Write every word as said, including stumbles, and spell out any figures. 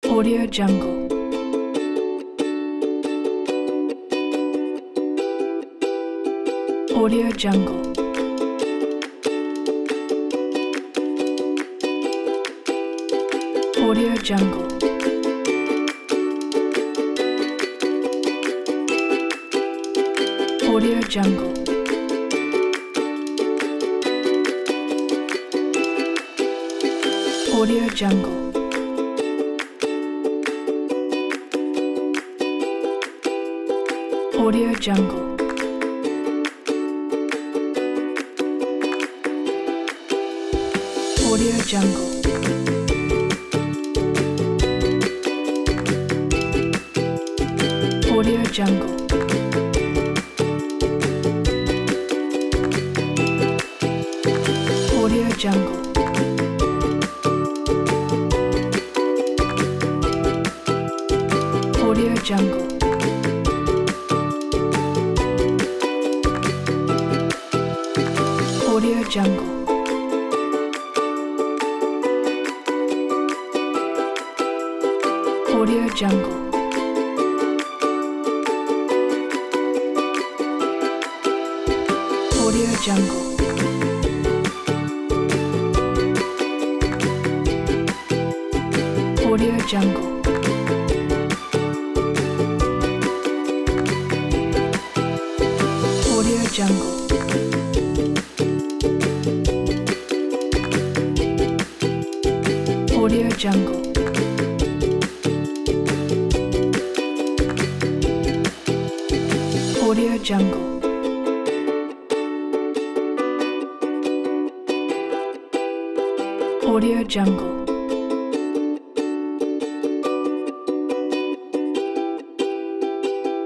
Audio Jungle. Audio Jungle. Audio Jungle. Audio Jungle. Audio Jungle. Audio Jungle. Audio Jungle. Audio Jungle. Audio Jungle. Audio Jungle. Audio Jungle. Audio Jungle. Audio Jungle. Audio Jungle. Audio Jungle. Audio Jungle. Audio Jungle. Audio Jungle.